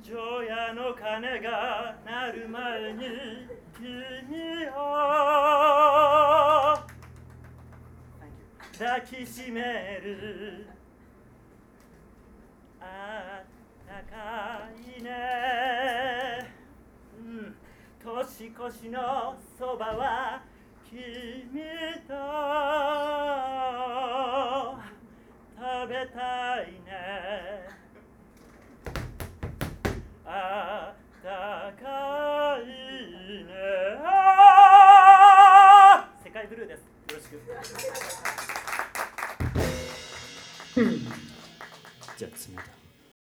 除夜の鐘が鳴る前に君を抱きしめる。あったかいね、年越しのそばは君と食べたいね。あったかいね。世界ブルーです。よろしく。じゃあ次。